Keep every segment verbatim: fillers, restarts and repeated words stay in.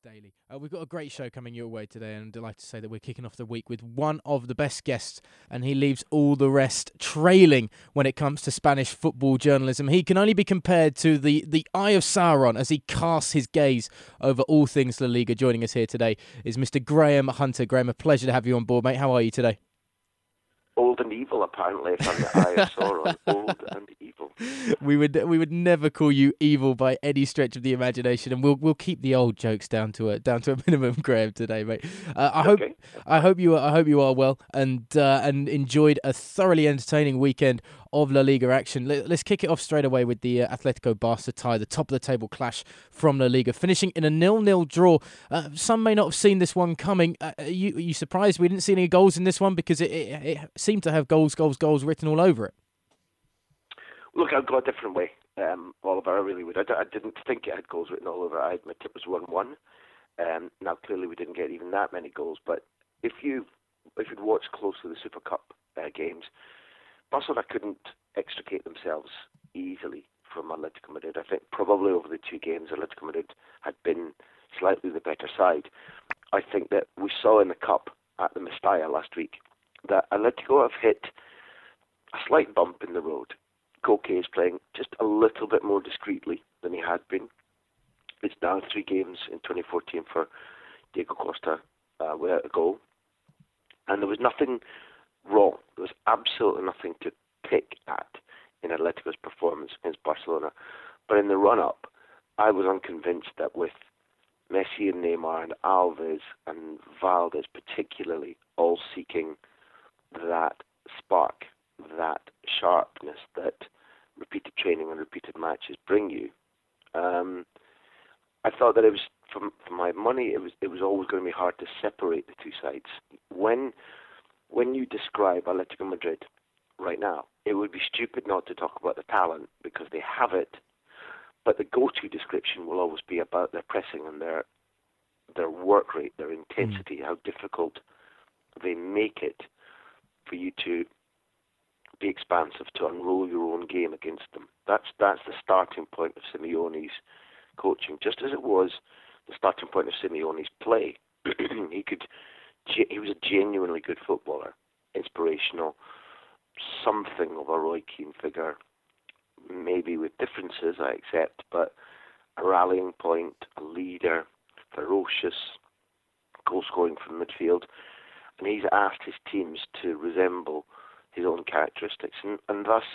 Daily. Uh, we've got a great show coming your way today, and I'm delighted to say that we're kicking off the week with one of the best guests, and he leaves all the rest trailing when it comes to Spanish football journalism. He can only be compared to the, the Eye of Sauron as he casts his gaze over all things La Liga. Joining us here today is Mister Graham Hunter. Graham, a pleasure to have you on board, mate. How are you today? Old and evil, apparently, if I'm the Eye of Sauron. Old and evil. We would we would never call you evil by any stretch of the imagination, and we'll we'll keep the old jokes down to a down to a minimum, Graham, today, mate. Uh, I hope Okay. I hope you are, I hope you are well and uh, and enjoyed a thoroughly entertaining weekend of La Liga action. Let, let's kick it off straight away with the uh, Atletico Barca tie, the top of the table clash from La Liga, finishing in a nil-nil draw. Uh, some may not have seen this one coming. Uh, are you are you surprised we didn't see any goals in this one, because it, it, it seemed to have goals, goals, goals written all over it? Look, I'll go a different way, um, Oliver. I really would. I, d- I didn't think it had goals written all over it. I admit it was one one. Um, now, clearly, we didn't get even that many goals. But if you if you'd watched closely the Super Cup uh, games, Barcelona couldn't extricate themselves easily from Atletico Madrid. I think probably over the two games, Atletico Madrid had been slightly the better side. I think that we saw in the Cup at the Mestalla last week that Atletico have hit a slight bump in the road. Koke is playing just a little bit more discreetly than he had been. It's now three games in twenty fourteen for Diego Costa uh, without a goal. And there was nothing wrong. There was absolutely nothing to pick at in Atletico's performance against Barcelona. But in the run-up, I was unconvinced that with Messi and Neymar and Alves and Valdez particularly all seeking that spark, that sharpness that repeated training and repeated matches bring you. Um, I thought that it was, for, for my money, it was it was always going to be hard to separate the two sides. When when you describe Atletico Madrid right now, it would be stupid not to talk about the talent because they have it, but the go-to description will always be about their pressing and their their work rate, their intensity, mm. how difficult they make it for you to be expansive, to unroll your own game against them. That's that's the starting point of Simeone's coaching, just as it was the starting point of Simeone's play. he could, he was a genuinely good footballer, inspirational, something of a Roy Keane figure, maybe with differences, I accept, but a rallying point, a leader, ferocious, goal-scoring from midfield, and he's asked his teams to resemble his own characteristics, and, and thus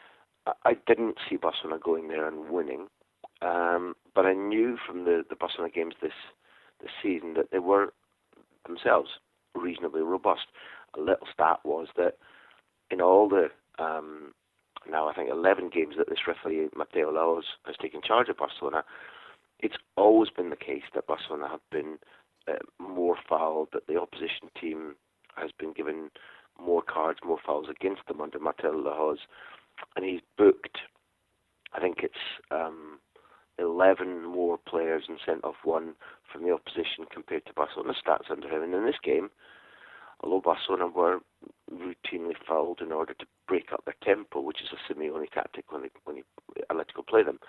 I didn't see Barcelona going there and winning, um, but I knew from the, the Barcelona games this this season that they were themselves reasonably robust. A little stat was that in all the um, now I think eleven games that this referee Mateo Laoz has taken charge of Barcelona, it's always been the case that Barcelona have been uh, more fouled, that the opposition team has been given more cards, more fouls against them under Mateo Laoz, and he's booked, I think it's um, eleven more players and sent off one from the opposition compared to Barcelona's stats under him. And in this game, although Barcelona were routinely fouled in order to break up their tempo, which is a Simeone tactic when they, when he, Atletico play them,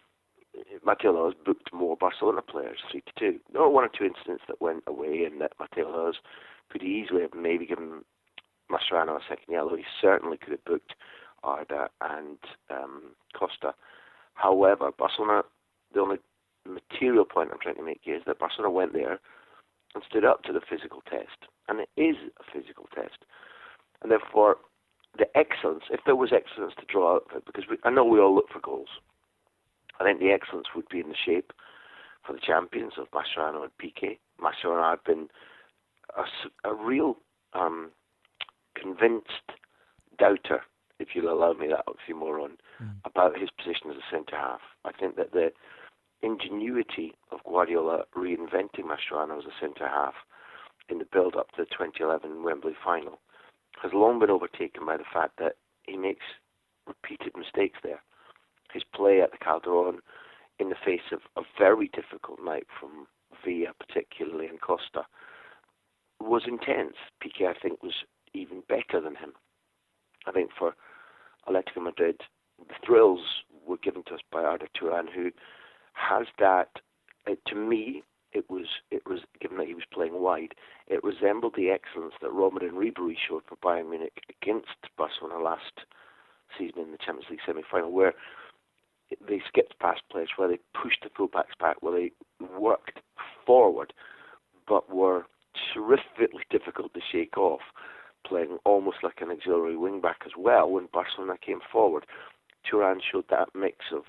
Mateo Laoz booked more Barcelona players, three to two. There were one or two incidents that went away, and that Mateo Laoz could easily have maybe given Mascherano a second yellow. He certainly could have booked Arda and um, Costa. However, Barcelona, the only material point I'm trying to make here is that Barcelona went there and stood up to the physical test. And it is a physical test. And therefore, the excellence, if there was excellence to draw out of it, because we, I know we all look for goals, I think the excellence would be in the shape for the champions of Mascherano and Piqué. Mascherano had been a, a real um, convinced doubter, if you'll allow me that oxymoron, mm. about his position as a centre-half. I think that the ingenuity of Guardiola reinventing Mascherano as a centre-half in the build-up to the twenty eleven Wembley final has long been overtaken by the fact that he makes repeated mistakes there. His play at the Calderon in the face of a very difficult night from Villa particularly and Costa was intense. Piqué, I think, was even better than him. I think for Atletico Madrid, the thrills were given to us by Arda Turan, who has that, uh, to me, it was was it was given that he was playing wide, it resembled the excellence that Robben and Ribery showed for Bayern Munich against Barcelona last season in the Champions League semi-final, where they skipped past players, where they pushed the fullbacks back, where they worked forward, but were terrifically difficult to shake off, playing almost like an auxiliary wing-back as well when Barcelona came forward. Thuram showed that mix of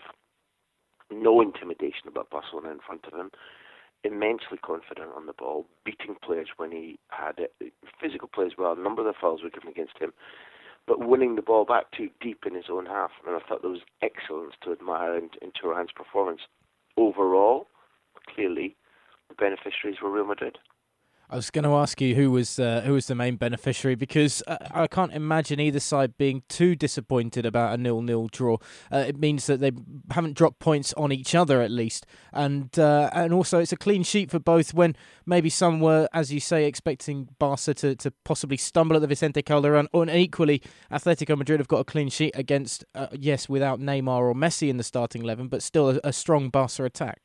no intimidation about Barcelona in front of him, immensely confident on the ball, beating players when he had it, physical play as well. A number of the fouls were given against him, but winning the ball back too deep in his own half. And I thought there was excellence to admire in, in Thuram's performance. Overall, clearly, the beneficiaries were Real Madrid. I was going to ask you who was uh, who was the main beneficiary, because uh, I can't imagine either side being too disappointed about a nil-nil draw. Uh, it means that they haven't dropped points on each other at least, and uh, and also it's a clean sheet for both. When maybe some were, as you say, expecting Barca to, to possibly stumble at the Vicente Calderón, and equally Atletico Madrid have got a clean sheet against uh, yes, without Neymar or Messi in the starting eleven, but still a, a strong Barca attack.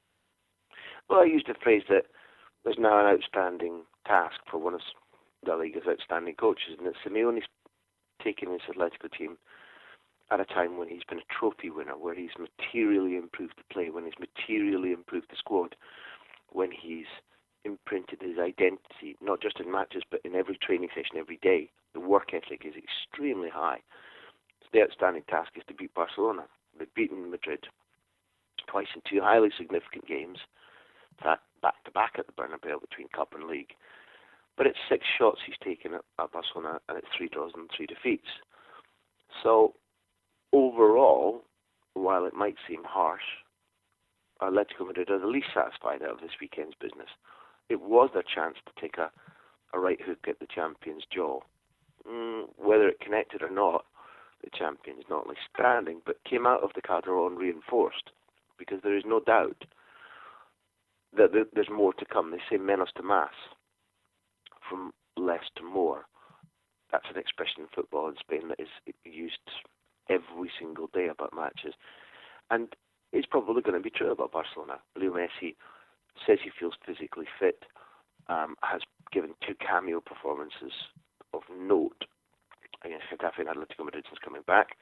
Well, I used a phrase that there's now an outstanding task for one of La Liga's outstanding coaches, and that Simeone's taken his Atletico team at a time when he's been a trophy winner, where he's materially improved the play, when he's materially improved the squad, when he's imprinted his identity, not just in matches, but in every training session every day. The work ethic is extremely high. So the outstanding task is to beat Barcelona. They've beaten Madrid twice in two highly significant games, that back-to-back at the Bernabeu between Cup and League. But it's six shots he's taken at, at Barcelona, and it's three draws and three defeats. So, overall, while it might seem harsh, Atletico Madrid are the least satisfied out of this weekend's business. It was their chance to take a, a right hook at the champion's jaw. Mm, whether it connected or not, the champion is not only standing, but came out of the Calderón reinforced, because there is no doubt that there's more to come. They say menos to más, from less to more. That's an expression in football in Spain that is used every single day about matches. And it's probably going to be true about Barcelona. Leo Messi says he feels physically fit, um, has given two cameo performances of note against Getafe and Atletico Madrid since coming back.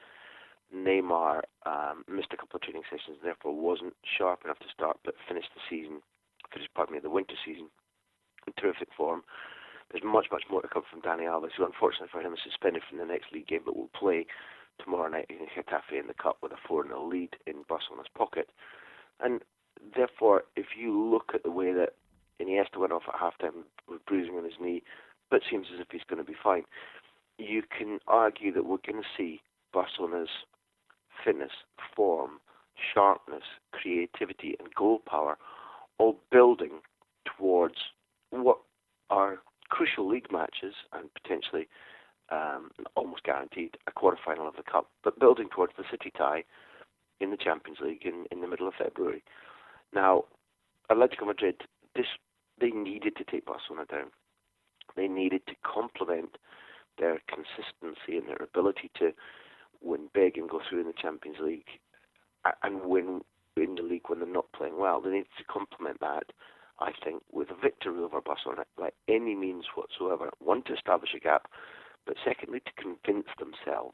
Neymar um, missed a couple of training sessions, therefore wasn't sharp enough to start, but finished the season finished, pardon me, the winter season in terrific form. There's much, much more to come from Dani Alves, who unfortunately for him is suspended from the next league game, but will play tomorrow night against Getafe in the Cup with a four nil lead in Barcelona's pocket. And therefore, if you look at the way that Iniesta went off at halftime with bruising on his knee, but seems as if he's going to be fine, you can argue that we're going to see Barcelona's fitness, form, sharpness, creativity, and goal power all building towards what are crucial league matches and potentially um, almost guaranteed a quarter-final of the Cup, but building towards the City tie in the Champions League in, in the middle of February. Now, Atletico Madrid, this they needed to take Barcelona down. They needed to complement their consistency and their ability to win big and go through in the Champions League and win in the league when they're not playing well. They need to complement that, I think, with a victory over Barcelona by any means whatsoever. One, to establish a gap, but secondly, to convince themselves,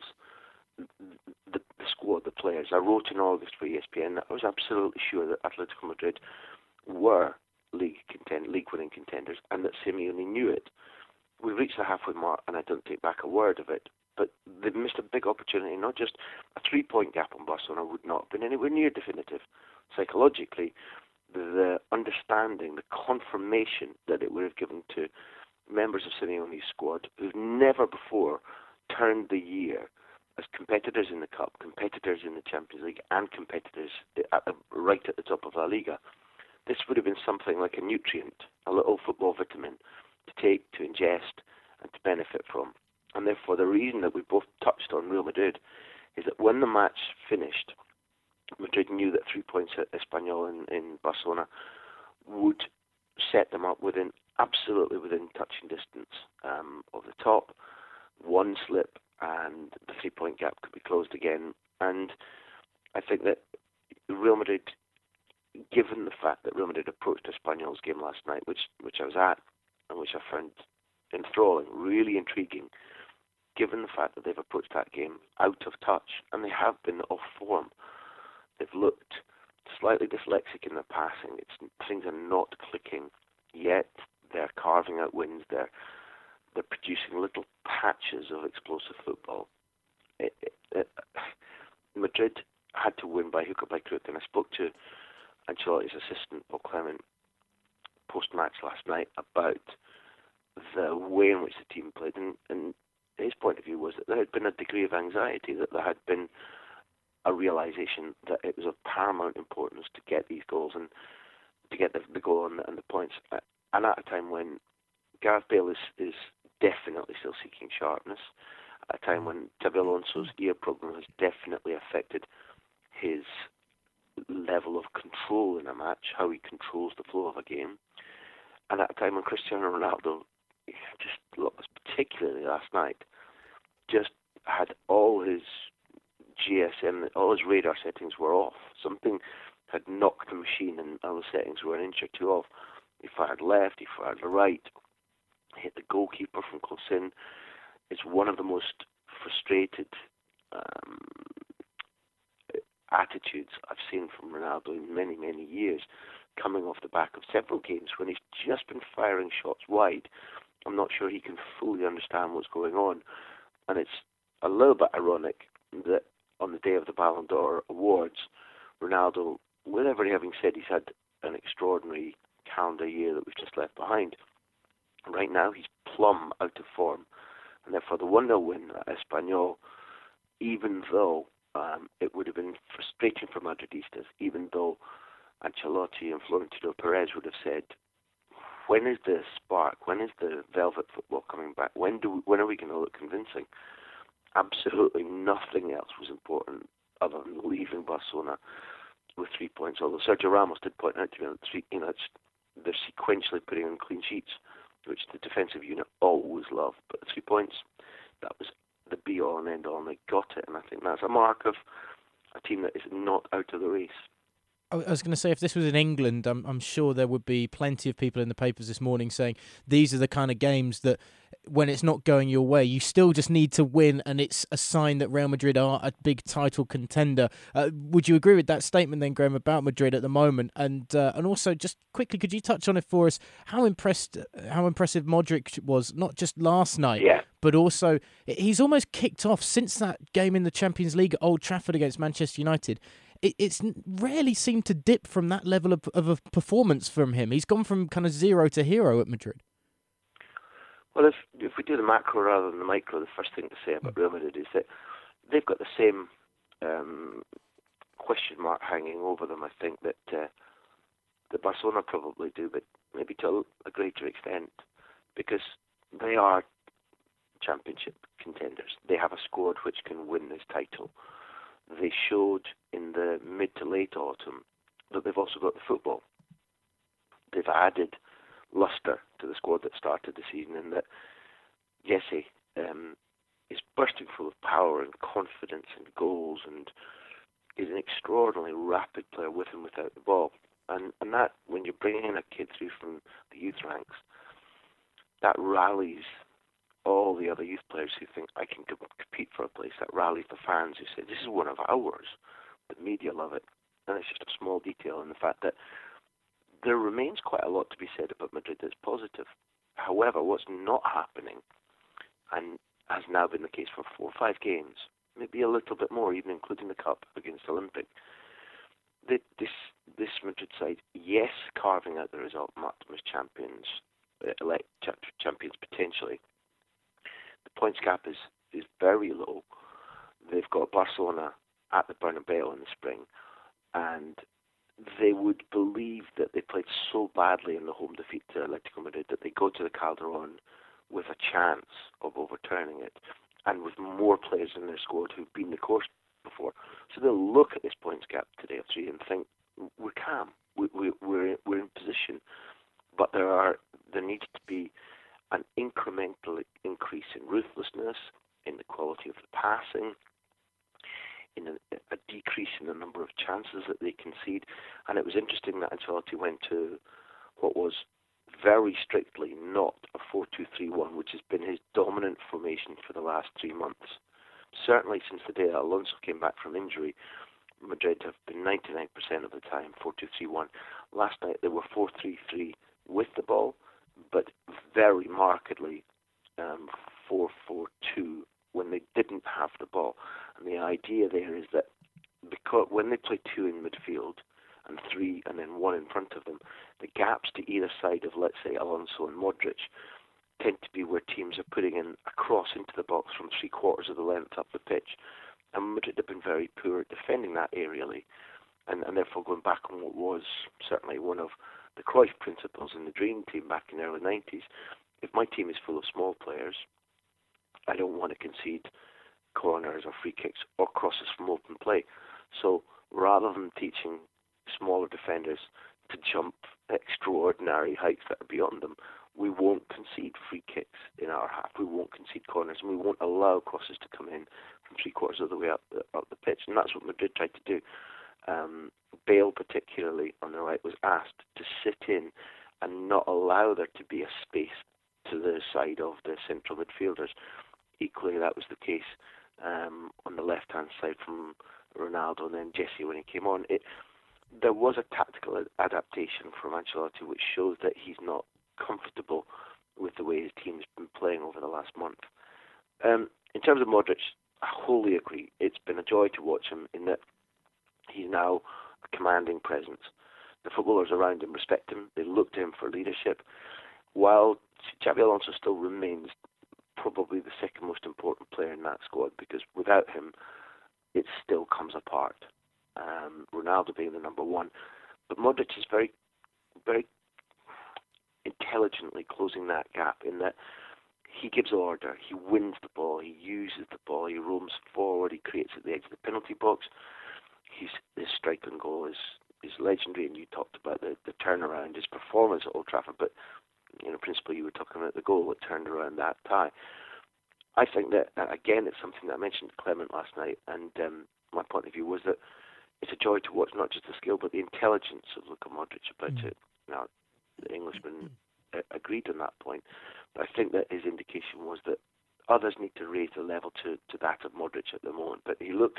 the, the squad, the players. I wrote in August for E S P N that I was absolutely sure that Atletico Madrid were league contend, league-winning contenders, and that Simeone knew it. We reached the halfway mark, and I don't take back a word of it. But they missed a big opportunity. Not just a three-point gap on Barcelona would not have been anywhere near definitive. Psychologically, the understanding, the confirmation that it would have given to members of Simeone's squad who've never before turned the year as competitors in the Cup, competitors in the Champions League, and competitors at the, right at the top of La Liga. This would have been something like a nutrient, a little football vitamin to take, to ingest, and to benefit from. And therefore, the reason that we both touched on Real Madrid is that when the match finished, Madrid knew that three points at Espanyol in, in Barcelona would set them up within, absolutely within touching distance um, of the top. One slip and the three-point gap could be closed again. And I think that Real Madrid given the fact that Real Madrid approached Espanyol's game last night, which which I was at and which I found enthralling, really intriguing, given the fact that they've approached that game out of touch, and they have been off form. They've looked slightly dyslexic in their passing. It's, things are not clicking yet. They're carving out wins. They're they're producing little patches of explosive football. It, it, it, Madrid had to win by hook or by crook, and I spoke to Ancelotti's assistant, Paul Clement, post-match last night about the way in which the team played, and, and his point of view was that there had been a degree of anxiety, that there had been a realization that it was of paramount importance to get these goals and to get the, the goal and the, and the points, and at a time when Gareth Bale is, is definitely still seeking sharpness, at a time when Xabi Alonso's ear problem has definitely affected his level of control in a match, how he controls the flow of a game, and at a time when Cristiano Ronaldo, just particularly last night, just had all his G S M, all his radar settings were off. Something had knocked the machine, and all the settings were an inch or two off. He fired left, he fired right, hit the goalkeeper from close in. It's one of the most frustrated um, attitudes I've seen from Ronaldo in many, many years, coming off the back of several games when he's just been firing shots wide. I'm not sure he can fully understand what's going on. And it's a little bit ironic that on the day of the Ballon d'Or awards, Ronaldo, with everything having said he's had an extraordinary calendar year that we've just left behind, right now he's plumb out of form. And therefore the one nil win at Espanyol, even though um, it would have been frustrating for Madridistas, even though Ancelotti and Florentino Perez would have said, when is the spark? When is the velvet football coming back? When do we, when are we going to look convincing? Absolutely nothing else was important other than leaving Barcelona with three points. Although Sergio Ramos did point out to me that three, you know, it's, they're sequentially putting in clean sheets, which the defensive unit always love. But the three points, that was the be-all and end-all, and they got it. And I think that's a mark of a team that is not out of the race. I was going to say, if this was in England, I'm, I'm sure there would be plenty of people in the papers this morning saying these are the kind of games that, when it's not going your way, you still just need to win, and it's a sign that Real Madrid are a big title contender. Uh, would you agree with that statement then, Graham, about Madrid at the moment? And uh, and also, just quickly, could you touch on it for us? How impressed, how impressive Modric was, not just last night, yeah. but also he's almost kicked off since that game in the Champions League at Old Trafford against Manchester United. It's rarely seemed to dip from that level of, of a performance from him. He's gone from kind of zero to hero at Madrid. Well, if if we do the macro rather than the micro, the first thing to say about Real Madrid is that they've got the same um, question mark hanging over them, I think, that uh, the Barcelona probably do, but maybe to a greater extent, because they are championship contenders. They have a squad which can win this title. They showed in the mid to late autumn that they've also got the football. They've added lustre to the squad that started the season, and that Jesse um, is bursting full of power and confidence and goals, and is an extraordinarily rapid player with and without the ball. And and that, when you're bringing in a kid through from the youth ranks, that rallies all the other youth players who think, I can compete for a place. That rallies the fans who say, this is one of ours. The media love it. And it's just a small detail in the fact that there remains quite a lot to be said about Madrid that's positive. However, what's not happening, and has now been the case for four or five games, maybe a little bit more, even including the Cup against Olympic, that this this Madrid side, yes, carving out the result, marked them as champions, elect champions potentially. The points gap is, is very low. They've got Barcelona at the Bernabeu in the spring, and they would believe that they played so badly in the home defeat to Atletico Madrid that they go to the Calderon with a chance of overturning it, and with more players in their squad who've been the course before. So they'll look at this points gap today of three and think, we're calm, we, we, we're, we're in position, but there are there needs to be an incremental increase in ruthlessness, in the quality of the passing, in a, a decrease in the number of chances that they concede. And it was interesting that Ancelotti went to what was very strictly not a four two three one, which has been his dominant formation for the last three months. Certainly since the day that Alonso came back from injury, Madrid have been ninety-nine percent of the time four two three one. Last night they were four three three with the ball, but very markedly um, four four two when they didn't have the ball. And the idea there is that because when they play two in midfield and three and then one in front of them, the gaps to either side of, let's say, Alonso and Modric tend to be where teams are putting in a cross into the box from three quarters of the length up the pitch. And Madrid have been very poor at defending that aerially, and, and therefore going back on what was certainly one of the Cruyff principles in the Dream Team back in the early nineties. If my team is full of small players, I don't want to concede corners or free kicks or crosses from open play. So rather than teaching smaller defenders to jump extraordinary heights that are beyond them, we won't concede free kicks in our half. We won't concede corners, and we won't allow crosses to come in from three quarters of the way up the, up the pitch. And that's what Madrid tried to do. Um, Bale, particularly on the right, was asked to sit in and not allow there to be a space to the side of the central midfielders. Equally, that was the case um, on the left-hand side from Ronaldo and then Jesse when he came on. It, there was a tactical adaptation from Ancelotti which shows that he's not comfortable with the way his team's been playing over the last month. Um, in terms of Modric, I wholly agree. It's been a joy to watch him in that he's now a commanding presence. The footballers around him respect him. They look to him for leadership. While Xabi Alonso still remains probably the second most important player in that squad, because without him, it still comes apart. Um, Ronaldo being the number one. But Modric is very, very intelligently closing that gap in that he gives order, he wins the ball, he uses the ball, he roams forward, he creates at the edge of the penalty box. His, his strike and goal is, is legendary, and you talked about the, the turnaround, his performance at Old Trafford, but you know, principally you were talking about the goal that turned around that tie. I think that, again, it's something that I mentioned to Clement last night, and um, my point of view was that it's a joy to watch not just the skill, but the intelligence of Luka Modric about mm. it. Now, the Englishman uh, agreed on that point, but I think that his indication was that others need to raise the level to, to that of Modric at the moment. But he looks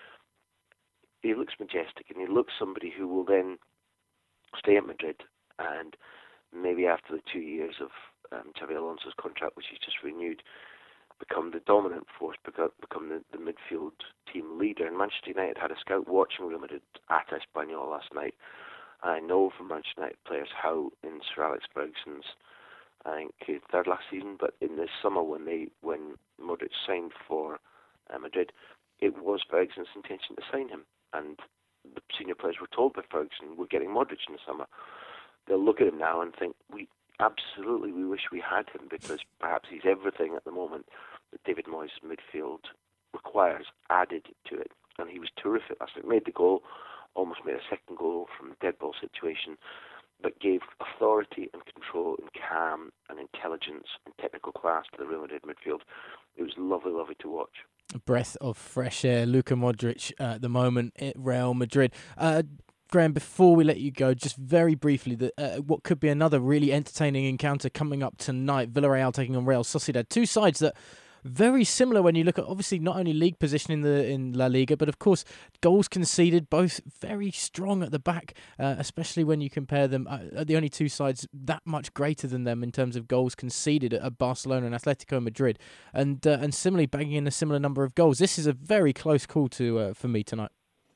he looks majestic, and he looks somebody who will then stay at Madrid, and maybe after the two years of um, Xabi Alonso's contract, which he's just renewed, become the dominant force, become, become the, the midfield team leader. And Manchester United had a scout watching Real Madrid at Espanyol last night. I know from Manchester United players how in Sir Alex Ferguson's, I think, third last season, but in this summer when they when Modric signed for uh, Madrid, it was Ferguson's intention to sign him. And the senior players were told by Ferguson, we're getting Modric in the summer. They'll look at him now and think, we absolutely, we wish we had him, because perhaps he's everything at the moment that David Moyes' midfield requires added to it. And he was terrific last night. Made the goal, almost made a second goal from the dead ball situation, but gave authority and control and calm and intelligence and technical class to the Real Madrid midfield. It was lovely, lovely to watch. A breath of fresh air, Luka Modric uh, at the moment at Real Madrid. Uh, Graham, before we let you go, just very briefly, the, uh, what could be another really entertaining encounter coming up tonight. Villarreal taking on Real Sociedad. Two sides that very similar when you look at, obviously, not only league position in the in La Liga, but of course goals conceded, both very strong at the back, uh, especially when you compare them. Uh, the only two sides that much greater than them in terms of goals conceded are Barcelona and Atletico Madrid, and uh, and similarly banging in a similar number of goals. This is a very close call to uh, for me tonight.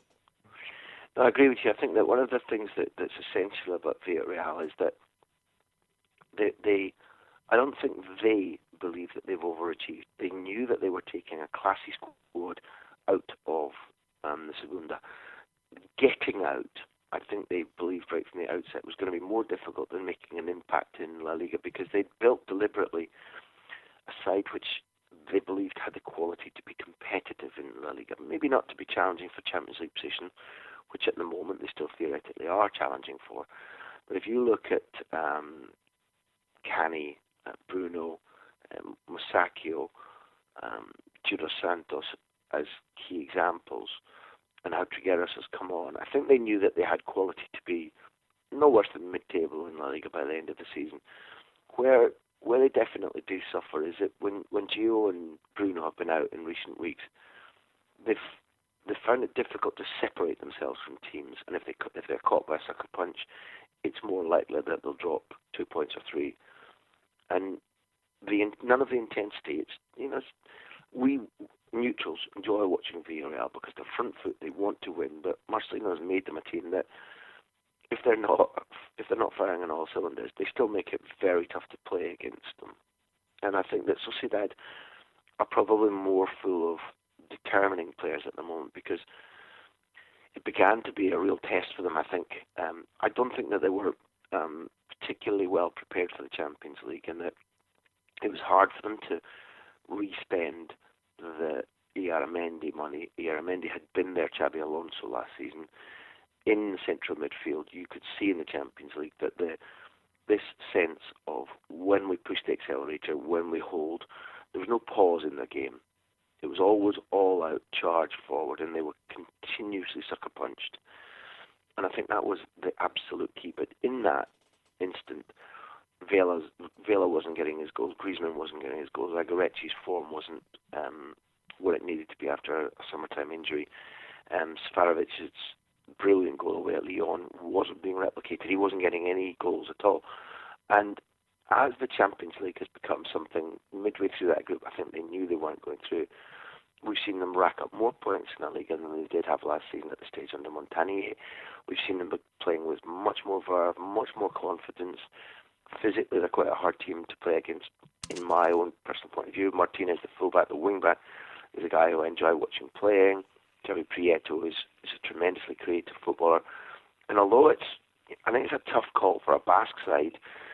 No, I agree with you. I think that one of the things that, that's essential about Villarreal is that they, they, I don't think they believe that they've overachieved. They knew that they were taking a classy squad out of um, the Segunda. Getting out, I think they believed right from the outset, was going to be more difficult than making an impact in La Liga, because they'd built deliberately a side which they believed had the quality to be competitive in La Liga. Maybe not to be challenging for Champions League position, which at the moment they still theoretically are challenging for. But if you look at um, Cani, uh, Bruno, um, Musacchio, um, Juro Santos as key examples, and how Trigueros has come on. I think they knew that they had quality to be no worse than mid-table in La Liga by the end of the season. Where where they definitely do suffer is that when, when Gio and Bruno have been out in recent weeks, they've they've found it difficult to separate themselves from teams, and if they if they're caught by a sucker punch, it's more likely that they'll drop two points or three. And the none of the intensity. It's you know it's, we neutrals enjoy watching Villarreal because they're front foot. They want to win, but Marcelino has made them a team that if they're not if they're not firing on all cylinders, they still make it very tough to play against them. And I think that Sociedad are probably more full of determining players at the moment because it began to be a real test for them. I think um, I don't think that they were um, particularly well prepared for the Champions League, and that it was hard for them to re-spend the Iaramendi money. Iaramendi had been their Xabi Alonso last season in the central midfield. You could see in the Champions League that the this sense of when we push the accelerator, when we hold, there was no pause in the game. It was always all-out charge forward, and they were continuously sucker-punched. And I think that was the absolute key. But in that instant, Vela's, Vela wasn't getting his goals, Griezmann wasn't getting his goals, Zagorecki's form wasn't um, where it needed to be after a summertime injury. Um, Seferovic's brilliant goal away at Lyon wasn't being replicated. He wasn't getting any goals at all. And as the Champions League has become something midway through that group, I think they knew they weren't going through. We've seen them rack up more points in that league than they did have last season at the stage under Montagnier. We've seen them playing with much more verve, much more confidence. Physically, they're quite a hard team to play against, in my own personal point of view. Martinez, the fullback, the wingback, is a guy who I enjoy watching playing. Javi Prieto is, is a tremendously creative footballer. And although it's, I think it's a tough call for a Basque side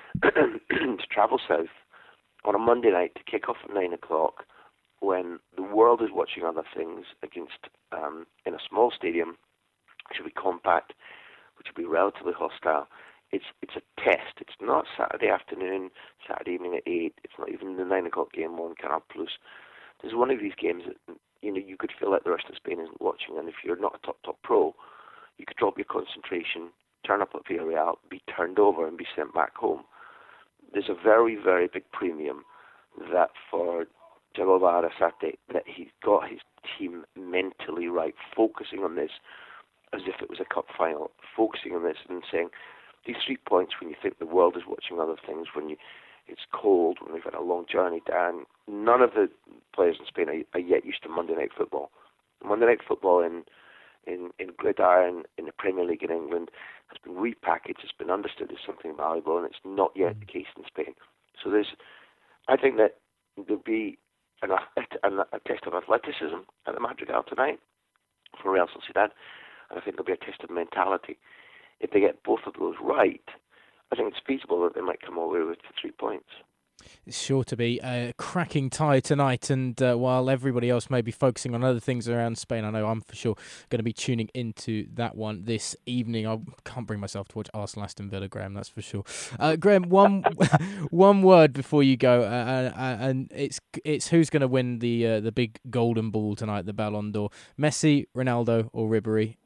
to travel south on a Monday night to kick off at nine o'clock when the world is watching other things against um, in a small stadium, which will be compact, which will be relatively hostile. It's it's a test. It's not Saturday afternoon, Saturday evening at eight. It's not even the nine o'clock game on Canal Plus. There's one of these games that you know you could feel like the rest of Spain isn't watching, and if you're not a top top pro, you could drop your concentration, turn up at Villarreal, be turned over, and be sent back home. There's a very very big premium that for Jagoba Arrasate, that he's got his team mentally right, focusing on this as if it was a cup final, focusing on this and saying, these three points when you think the world is watching other things, when you, it's cold, when we've had a long journey down, none of the players in Spain are, are yet used to Monday Night Football. Monday Night Football in, in, in Gridiron, in the Premier League in England, has been repackaged, it's been understood as something valuable, and it's not yet the case in Spain. So there's, I think that there'll be an, an, a test of athleticism at the Madrigal tonight for Real Sociedad, and I think there'll be a test of mentality. If they get both of those right, I think it's feasible that they might come away with the three points. It's sure to be a cracking tie tonight, and uh, while everybody else may be focusing on other things around Spain, I know I'm for sure going to be tuning into that one this evening. I can't bring myself to watch Arsenal Aston Villa, Graham, that's for sure. Uh, Graham, one one word before you go, uh, uh, and it's it's who's going to win the uh, the big golden ball tonight, the Ballon d'Or: Messi, Ronaldo, or Ribéry?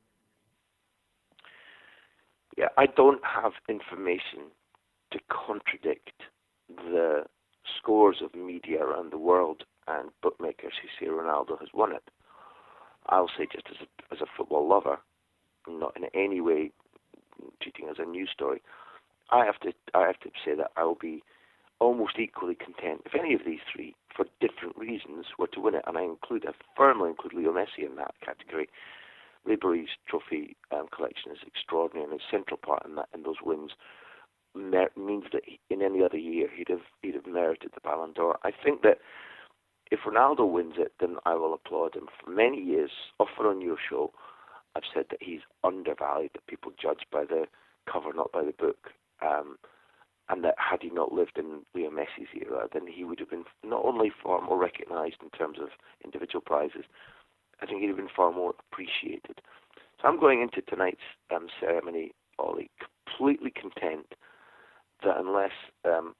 Yeah, I don't have information to contradict the scores of media around the world and bookmakers who say Ronaldo has won it. I'll say, just as a, as a football lover, not in any way treating it as a news story, I have to I have to say that I will be almost equally content if any of these three, for different reasons, were to win it. And I include, I firmly include Leo Messi in that category. Ribéry's trophy um, collection is extraordinary, and his central part in that in those wins mer- means that he, in any other year he'd have he'd have merited the Ballon d'Or. I think that if Ronaldo wins it, then I will applaud him. For many years, often on your show, I've said that he's undervalued, that people judge by the cover, not by the book, um, and that had he not lived in Leo Messi's era, then he would have been not only far more recognised in terms of individual prizes, I think he'd have been far more appreciated. So I'm going into tonight's um, ceremony, Ollie, completely content that unless um, a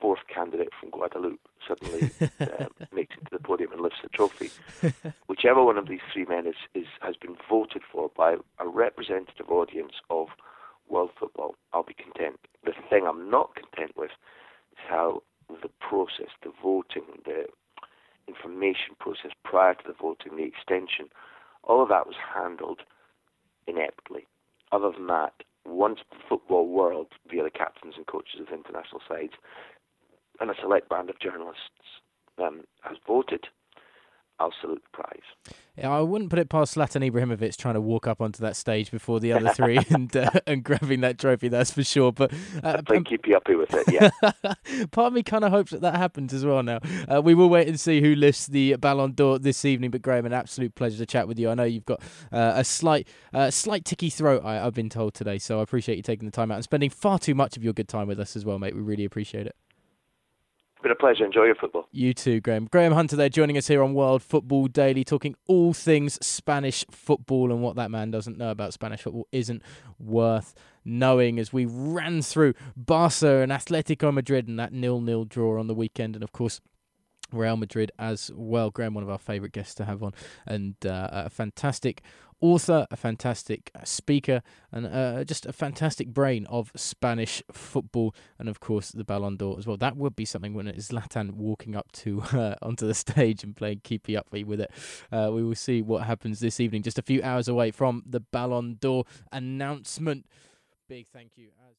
fourth candidate from Guadeloupe suddenly uh, makes it to the podium and lifts the trophy. Whichever one of these three men is, is has been voted for by a representative audience of world football, I'll be content. The thing I'm not content with is how the process, the voting, the information process prior to the voting, the extension, all of that was handled ineptly. Other than that, once the football world, via the captains and coaches of international sides, and a select band of journalists, um, has voted, I'll salute the prize. Yeah, I wouldn't put it past Zlatan Ibrahimovic trying to walk up onto that stage before the other three and uh, and grabbing that trophy, that's for sure. But uh, I think he'd be happy with it, yeah. Part of me kind of hopes that that happens as well now. Uh, we will wait and see who lifts the Ballon d'Or this evening. But Graham, an absolute pleasure to chat with you. I know you've got uh, a slight uh, slight ticky throat, I, I've been told today, so I appreciate you taking the time out and spending far too much of your good time with us as well, mate. We really appreciate it. Been a pleasure. Enjoy your football. You too, Graham. Graham Hunter there joining us here on World Football Daily, talking all things Spanish football, and what that man doesn't know about Spanish football isn't worth knowing, as we ran through Barca and Atletico Madrid and that nil-nil draw on the weekend, and of course Real Madrid as well. Graham, one of our favourite guests to have on, and uh, a fantastic author, a fantastic speaker, and uh, just a fantastic brain of Spanish football, and of course the Ballon d'Or as well. That would be something when it is Zlatan walking up to uh, onto the stage and playing keepy up with it. Uh, we will see what happens this evening, just a few hours away from the Ballon d'Or announcement. Big thank you. As